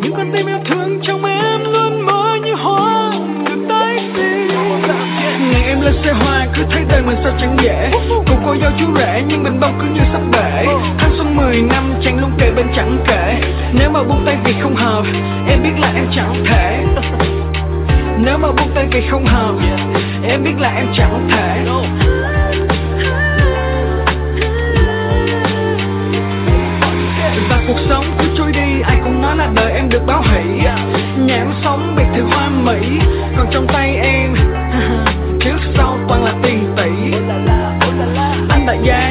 những con tim yêu thương trong em luôn mơ như hoa được tái sinh. Ngày em lên xe hoa cứ thấy đời mình sao chẳng dễ. Cùng cô dâu chú rể nhưng bình bông cứ như sắp bể. Thanh xuân 10 năm chàng luôn kề bên chẳng kể. Nếu mà buông tay vì không hợp em biết là em chẳng thể. Nếu mà buông tay vì không hợp em biết là em chẳng thể. Và cuộc sống cứ trôi đi, ai cũng nói là đời em được báo hỷ. Nhà em sống biệt thự hoa mỹ, còn trong tay em trước sau toàn là tiền tỷ. Anh đại gia